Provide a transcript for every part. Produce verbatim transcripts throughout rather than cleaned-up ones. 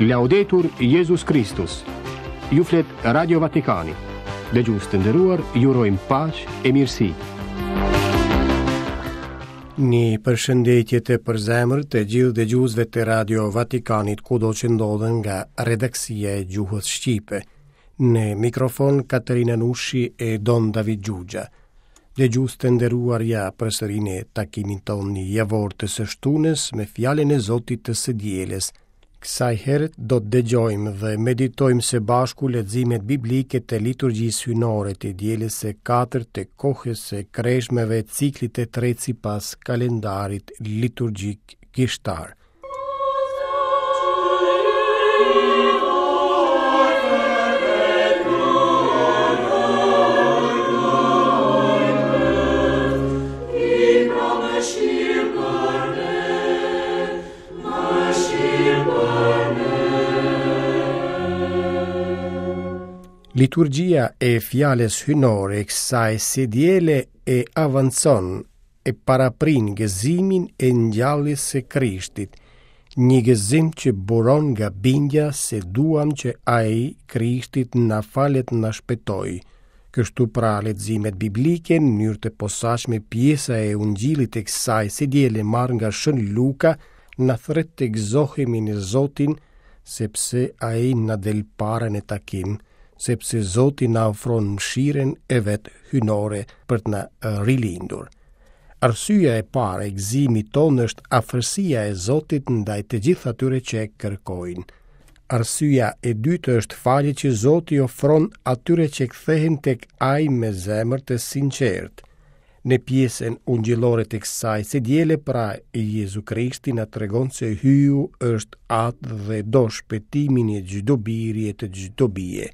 Laudetur Jesus Christus. Ju flet Radio Vatikani. Dëgjues të nderuar, ju urojmë paqë e mirësi. Një përshëndetje të përzemërt të gjithë dëgjuesve të Radio Vatikanit kudo që ndodhen nga redaksia e gjuhës shqipe. Në mikrofon Katerina Nushi e Don David Gjugja. Dëgjues të nderuar, ja përsëri në takimin tonë një javor të së shtunës me fjalën e Zotit të së dielës. Kësaj herë do të dëgjojmë dhe meditojmë së bashku leximet biblike të liturgjisë hynore të dielës së katërt të kohës së kreshmeve të ciklit të tretë sipas kalendarit liturgjik gishtar. Liturgia e fjales hynore e kësaj së diele e avancon e paraprin gëzimin e ngjalljes së Krishtit, një gëzim që buron nga bindja se duam që ai, Krishtit, na falet na shpëtoj. Kështu pra leximet biblike në mënyrë të posaçme pjesa e ungjillit e kësaj së diele marrë nga Shën Luka na thret të gëzohemi në Zotin, sepse ai na del para në takim, sepse Zoti na ofron mëshiren e vet hynore për të na rilindur. Arsyeja e parë e gëzimit tonë është afërsia e Zotit ndaj të gjithë atyre që e kërkojnë. Arsyeja e dytë është falja që Zoti ofron atyre që kthehen tek ai me zemër të sinqertë. Në pjesën ungjillore të kësaj së diele, pra Jezu Krishti na tregon se hyu është atë dhe do shpëtimin e çdo biri e të çdo bie.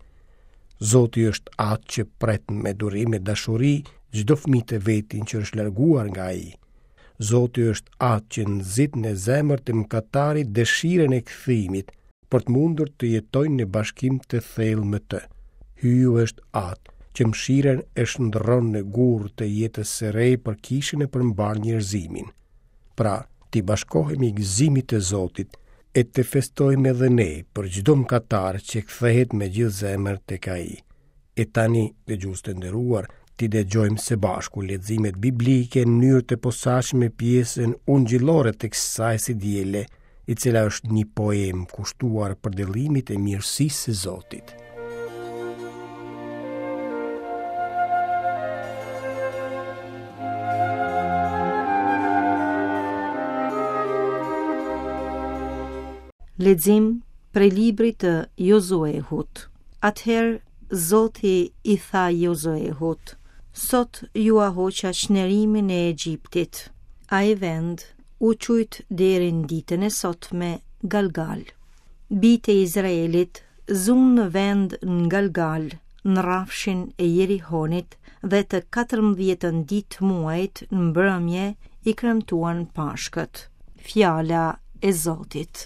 Zoti është atë që pret me durim e dashuri çdo fëmijë të vetin që është larguar nga ai. Zoti është atë që nxit në zemër të mëkatarit dëshirën e kthimit për të mundur të jetojnë në bashkim të thellë me të. Hyu është atë që mëshiren e shndërron në gurë të jetës së re për kishën e përmbar njerëzimin. Pra, ti bashkohemi gëzimit të Zotit e të festojmë edhe ne për çdo mëkatar që kthehet me gjithë zemër tek ai. E tani, dëgjues të nderuar, ti dëgjojmë së bashku leximet biblike në mënyrë të posaçme pjesën ungjillore të kësaj së diele, i cila është një poem kushtuar për dëllimit e mirësisë së Zotit. Lexim prej librit të Jozuehut. Atëherë Zoti i tha Jozuehut: Sot ju ahoqa çnerimin e Egjiptit. Ai vend u quajt deri në ditën e sotme Galgal. Bitë e Izraelit zunë në vend në Galgal, në rrafshin e Jerihonit, dhe të katërmbëdhjetën ditë muajit në mbrëmje i kremtuan pashkët. Fjala e Zotit.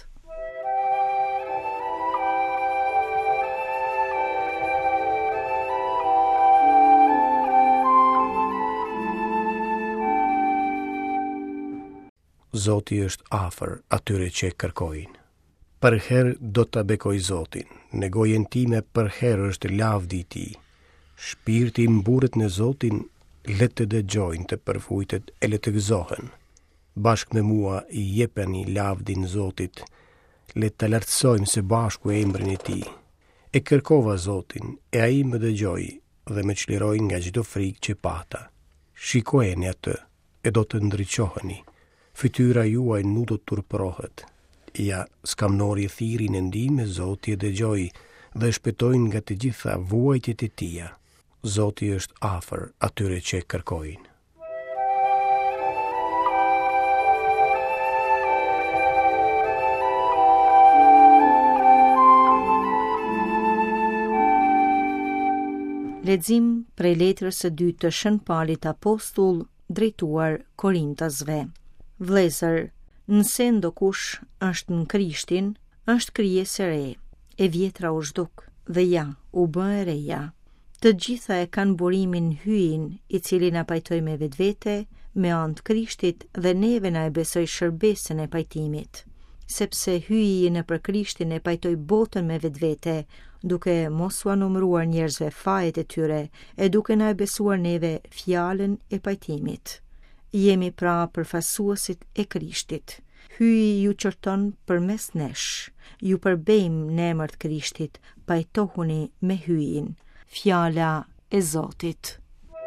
Zoti është afër atyre që kërkojnë. Për herë do ta bekoj Zotin, në gojen time për herë është lavdi i tij. Shpirti i mburret në Zotin, le të dëgjojnë të përfujtet e le të gëzohen. Bashkë me mua i jepeni lavdin Zotit, le të lartësojmë së bashku emrin e tij. E kërkova Zotin, e ai më dëgjoi dhe më çliroi nga çdo frikë që pata. Shikojeni atë e do të ndriçoheni. Fytyra juaj nuk do të turprohet. Ja, skamnori e thiri në ndihmë, Zoti e dëgjoi dhe shpëtoi nga të gjitha vuajtjet e tija. Zoti është afër atyre që kërkojnë. Lexim prej letrës së dytë të Shën Paulit Apostull drejtuar Korintasve. Vëllezër, nëse ndokush është në Krishtin, është krijesë e re, e vjetra u zhduk dhe ja, u bë e reja. Të gjitha e kanë burimin hyin, i cili na pajtoi me vetvete, me anë të Krishtit dhe neve na e besoi shërbesën e pajtimit. sepse hyi në për Krishtin e pajtoj botën me vetvete, duke mos u numëruar njerëzve fajet e tyre e duke na besuar neve fjalën e pajtimit. Jemi pra përfaqësuesit e Krishtit. Hyi ju qërton përmes nesh. Ju përbejmë në emër të Krishtit, pajtohuni me hyin. Fjala e Zotit.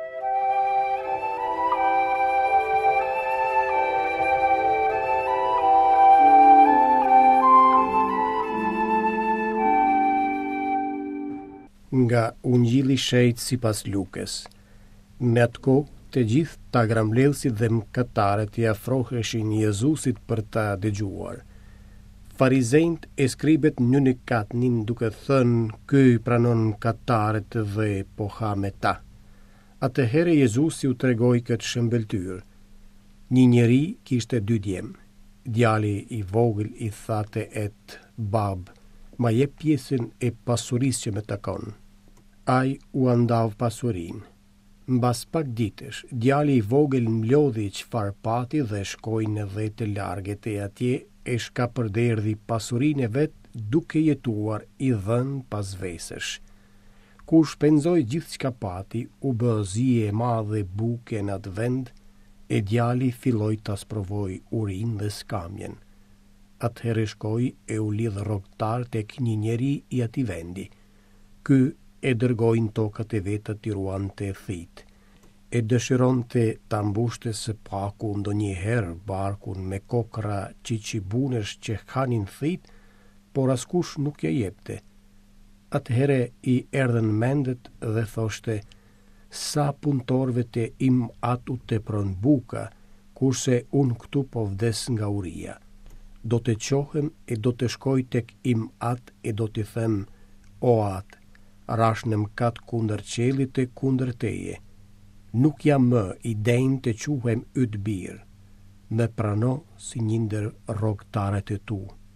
Nga Ungjilli i Shejt sipas Lukës. Në atë kohë, të gjithë ta gramlellësit dhe mëkatarët i afroheshin Jezusit për ta dëgjuar. Farizejt e skribet një në katnin duke thënë, ky pranon mëkatarët dhe po ha me ta. Atëherë Jezusi u tregoi këtë shëmbëltyr. Një njeri kishte dy djem. Djali i vogël i thate et bab, ma jep pjesën e pasurisë që më takon. Ai u andav pasurinë. Mbas pak ditësh, djali i vogël mlodhi çfarë pati dhe shkoi në dhe të largët e atje e shkapërderdhi pasurinë e vet duke jetuar i dhënë pas vesësh. Kur shpenzoi gjithçka pati, u bë zie e madhe buke në atë vend, e djali filloi ta sprovoi urinë dhe skamjen. Atëherë shkoi e u lidh rrogtar tek një njeri i atij vendi. Ky e dërgojnë tokat e veta t'i ruante thit. E dëshironte ta mbushte së paku ndonjëherë barkun me kokra qiqibunesh që hanin thit, por askush nuk ja jepte. Atëherë i erdhen mendet dhe thoshte, sa punëtorëve të im atu të pron buka, kurse unë këtu po vdes nga uria. Do të qohem e do të shkoj tek im at e do t'i them, o at, rash në mkat kundër qelit e kundër teje. Nuk jam më i denjë të quhem yt birë. Me prano si një ndër rrogtarët e tu.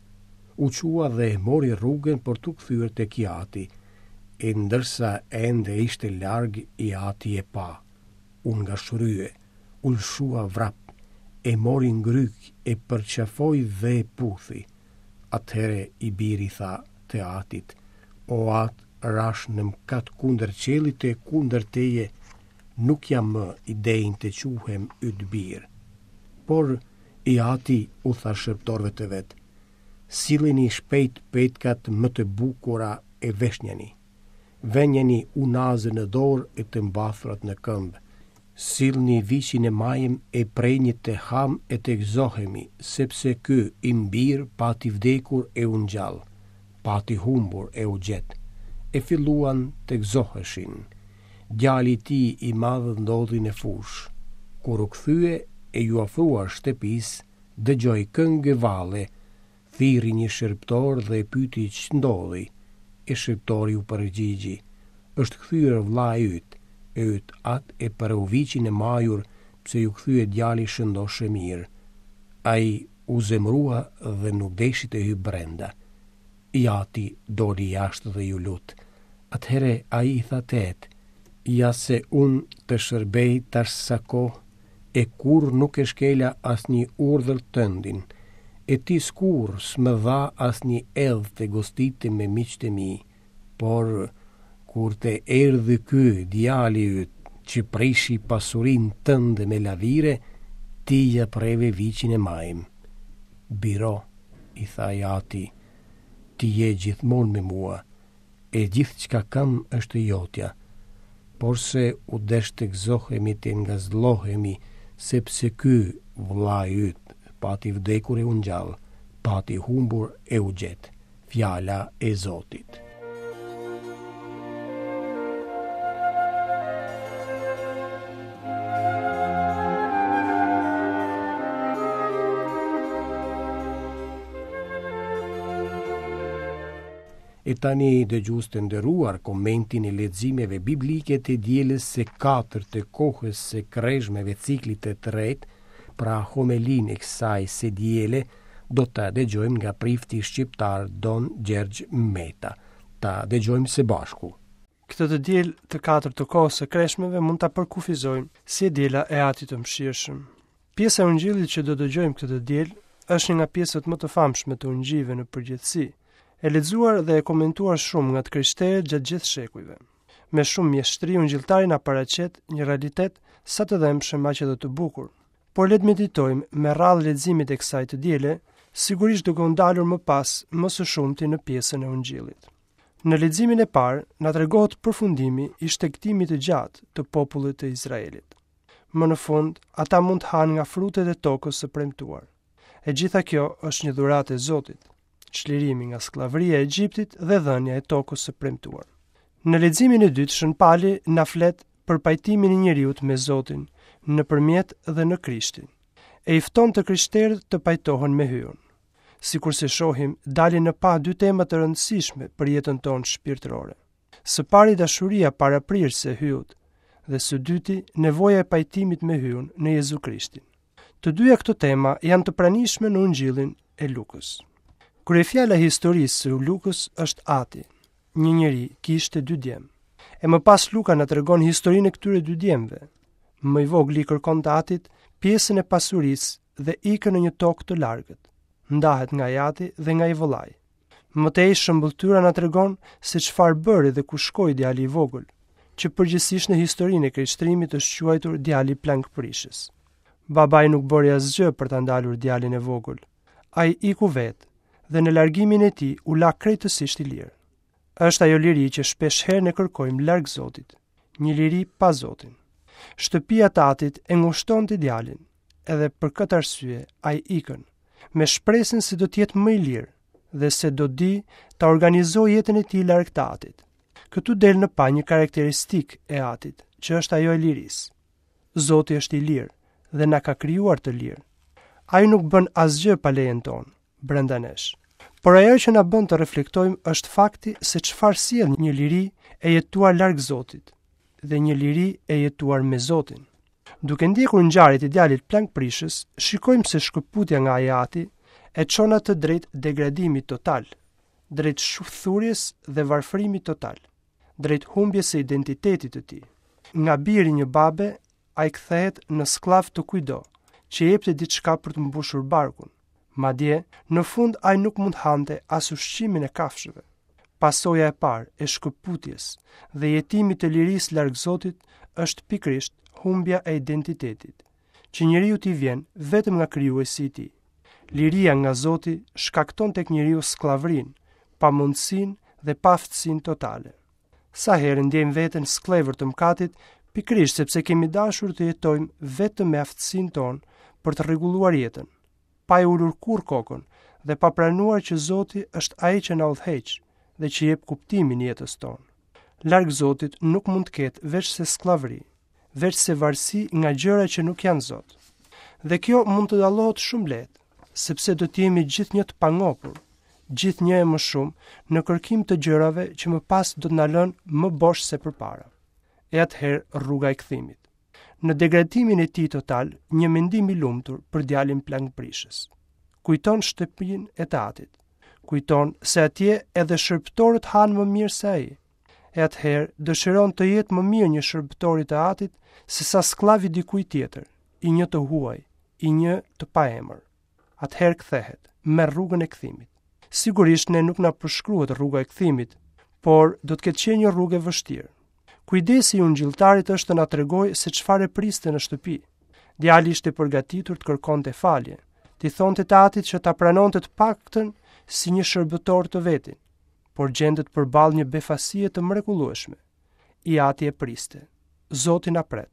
U qua dhe mori rrugën për t'u kthyer tek ati, e ndërsa ende ishte larg i ati e pa. Unë nga shrye, u lshua vrap, e mori ngryk e përqafoi dhe e puthi. Atëhere i biri tha te atit, o at, rash në mkat kundër qelit e kundër teje, nuk jam më i denjë të quhem yt birë. Por i ati u tha shërptorëve të vet, sillini shpejt petkat më të bukura e veshnjani. Venjeni unazë në dorë e të mbathrat në këmbë. Sillni viçin e majëm e prenjit të ham e të gëzohemi, sepse ky i mbir pati vdekur e u ngjall, pati humbur e u gjet. E filluan të gëzoheshin. Djali i tij i madh ndodhi në fush. Kur u kthye e ju afrua shtëpis, dëgjoi këngë valle, thirri një shërptor dhe e pyeti ç'ndodhi. E shërptori u përgjigji, është kthyer vlla yt, e yt at e për u viçin e majur, pse ju kthye djali shëndoshe mirë. Ai u zemrua dhe nuk deshi të hyj brenda. I ati doli jashtë dhe ju lut. Atëhere ai i tha tet, ja se unë të shërbej tash sa kohë, e kur nuk e shkela as një urdhër tëndin, e ti skur s'më dha as një edh të gostite me miqtë e mi, por kur të erdhi ky djali yt që prishi pasurin tënde me lavire, ti ja preve viçin e majm. Biro, i tha i ati, ti je gjithmonë me mua, e gjithë çka kam është jotja, por se u desh të gëzohemi të ngazëllohemi, sepse ky vlla yt pati vdekur e u ngjall, pati humbur e u gjet. Fjala e Zotit. E tani dëgjues të nderuar komentin e leximeve biblike të dielës së katërt të kohës së kreshmeve ciklit të tretë, pra homelin e kësaj së diele, do ta dëgjojmë nga prifti shqiptar Don Gjergj Meta. Ta dëgjojmë së bashku. Këtë të diel të katërt të kohës së kreshmeve mund ta përkufizojmë si diela e Atit të Mëshirshëm. Pjesa e Ungjillit që do dëgjojmë këtë diel është një nga pjesët më të famshme të Ungjillit në përgjithësi, e lexuar dhe e komentuar shumë nga të krishterët gjatë gjithë shekujve. Me shumë mjeshtri, ungjilltari na paraqet një realitet sa të dhëmshëm aq edhe të bukur. Por le të meditojmë me radhë leximit të kësaj të diele, sigurisht duke u ndalur më pas më së shumti në pjesën e Ungjillit. Në leximin e parë na tregohet përfundimi i shtegtimit të gjatë të popullit të Izraelit. Më në fund, ata mund të hanë nga frutet e tokës së premtuar. E gjitha kjo është një dhuratë e Zotit, çlirimi nga skllavëria e Egjiptit dhe dhënia e tokës së premtuar. Në leximin e dytë, Shën Pali na flet për pajtimin e njeriut me Zotin nëpërmjet dhe në Krishtin. E i fton të krishterët të pajtohen me hyun. Sikur se shohim, dalin në pa dy tema të rëndësishme për jetën tonë shpirtërore. Së pari dashuria paraprirëse e hyut, dhe së dyti nevoja e pajtimit me hyun në Jezu Krishtin. Të dyja këto tema janë të pranishme në Ungjillin e Lukës. Kryefjala e historisë së Lukës është Ati. Një njeri kishte dy djemë. E më pas Luka na tregon historinë e këtyre dy djemve. Më i vogli kërkon të Atit pjesën e pasurisë dhe ikën në një tokë të largët. Ndahet nga Ati dhe nga i vëllai. Më tej shëmbulltyra na tregon se çfarë bëri dhe ku shkoi djali i vogël, që përgjithsisht në historinë e krishtrimit është quajtur djali plankprishës. Babai nuk bëri asgjë për ta ndalur djalin e vogël. Ai iku vetë dhe në largimin e tij u la krejtësisht i lirë. Është ajo liri që shpesh herë ne kërkojmë larg Zotit, një liri pa Zotin. Shtëpia e Atit e ngushtonte djalin, edhe për këtë arsye ai ikën, me shpresën se do të jetë më i lirë dhe se do di ta organizojë jetën e tij larg të Atit. Këtu del në pa një karakteristik e Atit, që është ajo e lirisë. Zoti është i lirë dhe na ka krijuar të lirë. Ai nuk bën asgjë pa lejen tonë, brenda nesh. Por ajo që na bën të reflektojmë është fakti se çfarë sjell një liri e jetuar larg Zotit dhe një liri e jetuar me Zotin. Duke ndjekur ngjarjet e djalit plankprishës, shikojmë se shkëputja nga ai Ati e çon atë drejt degradimit total, drejt shufthurjes dhe varfërimit total, drejt humbjes së identitetit të tij. Nga biri një babe, ai kthehet në sklav të kujdo, që jepte diçka për të mbushur barkun. Madje, në fund ai nuk mund hante as ushqimin e kafshëve. Pasoja e parë e shkëputjes dhe jetimit të lirisë larg Zotit është pikrisht humbja e identitetit, që njeriu t'i vjen vetëm nga krijuesi i tij. Liria nga Zoti shkakton tek njeriu skllavërinë, pamundsinë dhe paaftësinë totale. Sa herë ndjejmë veten sklever të mëkatit, pikrisht sepse kemi dashur të jetojmë vetëm me aftësinë tonë për të rregulluar jetën, pa e ulur kur kokën dhe pa pranuar që Zoti është ai që na udhëheq dhe që jep kuptimin jetës tonë. Larg Zotit nuk mund të ketë veç se skllavëri, veç se varësi nga gjëra që nuk janë Zot. Dhe kjo mund të dallohet shumë lehtë, sepse do të jemi gjithnjë të pangopur, gjithnjë e më shumë në kërkim të gjërave që më pas do të na lënë më bosh se përpara. E atëherë rruga e kthimit. Në degradimin e tij total, një mendim i lumtur për djalin plankprishës. Kujton shtëpinë e të Atit. Kujton se atje edhe shërbëtorët hanë më mirë se ai. E atëherë dëshiron të jetë më mirë një shërbëtor i të Atit se sa sklav i dikujt tjetër, i një të huaj, i një të paemër. Atëherë kthehet, merr rrugën e kthimit. Sigurisht ne nuk na përshkruhet rruga e kthimit, por do të ketë qenë një rrugë e vështirë. Kujdesi i ungjilltarit është të na tregojë se çfarë priste në shtëpi. Djali ishte përgatitur të kërkonte falje, t'i thonte të Atit që ta pranonte të paktën si një shërbëtor të vetin, por gjendet përballë një befasie të mrekullueshme. I Ati e priste. Zoti na pret.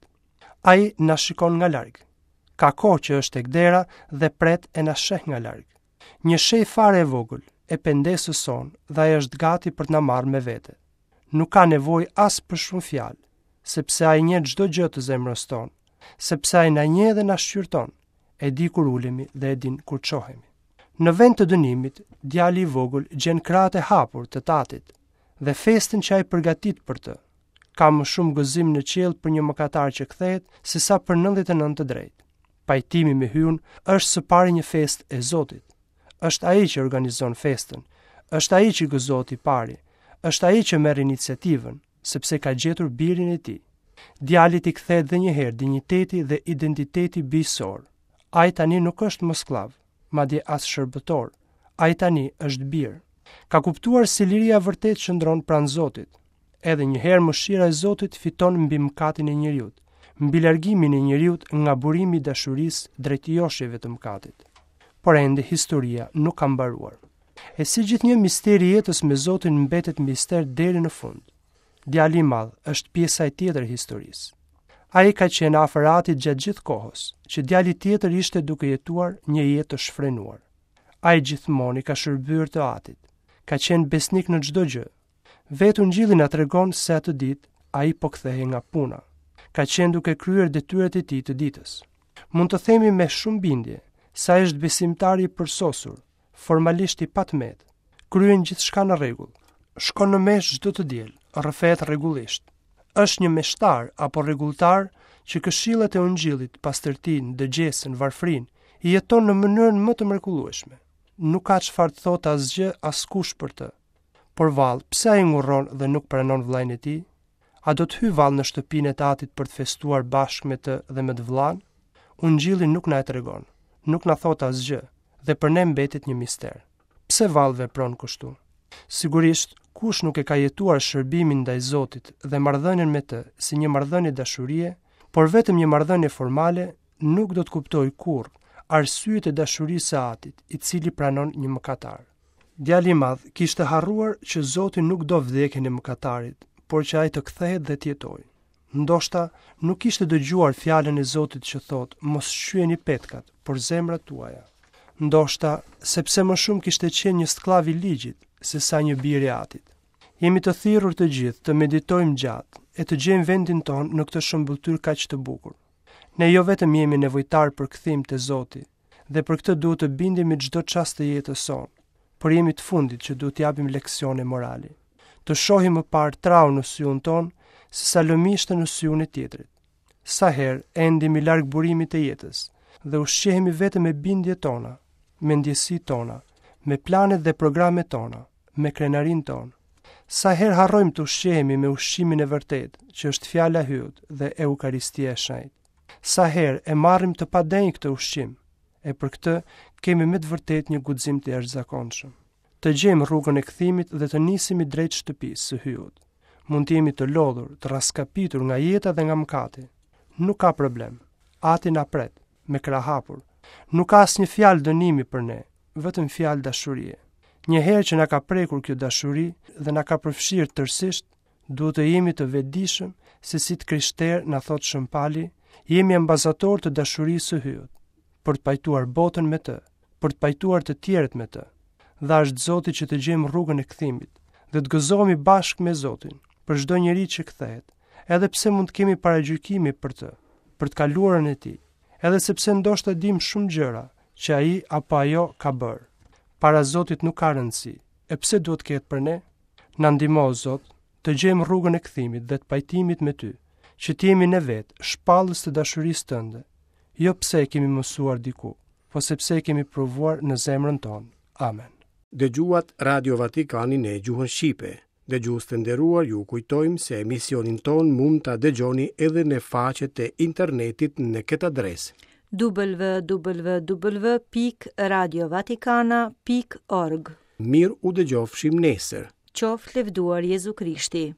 Ai na shikon nga larg. Ka kohë që është tek dera dhe pret e na sheh nga larg. Një sheh fare e vogël e pendesës son dhe ai është gati për të na marrë me vete. Nuk ka nevojë as për shumë fjalë, sepse ai njeh çdo gjë të zemrës tonë, sepse ai na njeh dhe na shqyrton, e di kur ulemi dhe e din kur çohemi. Në vend të dënimit, djali i vogël gjen krahët e hapur të Tatit dhe festën që ai përgatit për të. Ka më shumë gëzim në qiell për një mëkatar që kthehet se sa për nëntëdhjetë e nëntë të drejtë. Pajtimi me hyun është së pari një festë e Zotit. Është ai që organizon festën, është ai që gëzohet i pari, është ai që merr iniciativën, sepse ka gjetur birin e tij. Djalit i kthehet edhe një herë dinjiteti dhe identiteti bijsor. Ai tani nuk është më sklav, madje as shërbëtor. Ai tani është bir. Ka kuptuar se liria vërtet qëndron pranë Zotit. Edhe një herë mëshira e Zotit fiton mbi mëkatin e njeriut, mbi largimin e njeriut nga burimi i dashurisë drejt joshjeve të mëkatit. Por ende historia nuk ka mbaruar. E si gjithnjë misteri i jetës me Zotin mbetet mister deri në fund. Djali i madh është pjesa e tjetër e historisë. Ai ka qenë afër Atit gjatë gjithë kohës, që djali tjetër ishte duke jetuar një jetë të shfrenuar. Ai gjithmonë i ka shërbyer të Atit, ka qenë besnik në çdo gjë. Vetë Ungjilli na tregon se atë ditë ai po kthehej nga puna. Ka qenë duke kryer detyrat e tij të ditës. Mund të themi me shumë bindje se ai është besimtar i përsosur, formalisht i patmet, kryen gjithçka në rregull, shkon në mesh çdo të diel, rrëfet rregullisht. Është një meshtar apo rregulltar që këshillat e Ungjillit, pastërtinë, dëgjesën, varfrinë, i jeton në mënyrën më të mrekullueshme. Nuk ka çfarë të thotë asgjë askush për të. Por vallë, pse ai ngurron dhe nuk pranon vllain e tij? A do të hyj vallë në shtëpinë e tatit për të festuar bashkë me të dhe me të vllain? Ungjilli nuk na e tregon, nuk na thot asgjë dhe për ne mbetet një mister. Pse vallë vepron kështu? Sigurisht, kush nuk e ka jetuar shërbimin ndaj Zotit dhe marrëdhënien me të si një marrëdhënie dashurie, por vetëm një marrëdhënie formale, nuk do të kuptoj kurrë arsyet e dashurisë së Atit, i cili pranon një mëkatar. Djali i madh kishte harruar që Zoti nuk do vdekjen e mëkatarit, por që ai të kthehet dhe të jetojë. Ndoshta nuk kishte dëgjuar fjalën e Zotit që thotë: "Mos shqyeni petkat, por zemrat tuaja." Ndoshta sepse më shumë kishte qenë një skllav i ligjit se sa një bir i Atit. Jemi të thirrur të gjithë të meditojmë gjatë e të gjejmë vendin ton në këtë shëmbulltyr kaq të bukur. Ne jo vetëm jemi nevojtar për kthim te Zoti, dhe për këtë duhet të bindemi çdo çast të jetës sonë, por jemi të fundit që duhet t'japim leksione morali. Të shohim më parë trau në syun ton, se sa lëmishtë në syun e tjetrit. Sa herë endemi larg burimit të jetës dhe ushqehemi vetëm me bindjet tona, me ndjesitë tona, me planet dhe programet tona, me krenarin tonë. Sa herë harrojmë të ushqehemi me ushqimin e vërtet, që është fjala e hyut dhe Eukaristia e shenjtë. Sa herë e marrim të padenjë këtë ushqim, e për këtë kemi me të vërtet një guxim të jashtëzakonshëm. Të gjejmë rrugën e kthimit dhe të nisemi drejt shtëpisë së hyut. Mund të jemi të lodhur, të raskapitur nga jeta dhe nga mëkati. Nuk ka problem. Ati na pret, me krah hapur. Nuk ka asnjë fjalë dënimi për ne, vetëm fjalë dashurie. Një herë që na ka prekur kjo dashuri dhe na ka përfshirë tërësisht, duhet të jemi të vetëdijshëm se si të krishterë na thot Shëmpali, jemi ambasador të dashurisë së hyut, për të pajtuar botën me të, për të pajtuar të tjerët me të. Dha është Zoti që të gjejmë rrugën e kthimit dhe të gëzohemi bashkë me Zotin për çdo njeri që kthehet, edhe pse mund të kemi paragjykime për të, për të kaluarën e tij, edhe sepse ndoshta dim shumë gjëra që ai apo ajo ka bërë. Para Zotit nuk ka rëndësi. E pse duhet ketë për ne? Na ndihmo Zot, të gjejmë rrugën e kthimit dhe të pajtimit me ty, që të jemi ne vetë shpallës të dashurisë tënde, jo pse e kemi mësuar diku, po sepse e kemi provuar në zemrën tonë. Amen. Dëgjuat Radio Vatikanin e gjuhën Shqipe. Dëgjues të nderuar, ju kujtojmë se emisionin ton mund ta dëgjoni edhe në faqet e internetit në këtë adresë: w w w pikë radio vatikana pikë org. Mirë u dëgjofshim nesër. Qoftë lëvduar Jezu Krishti.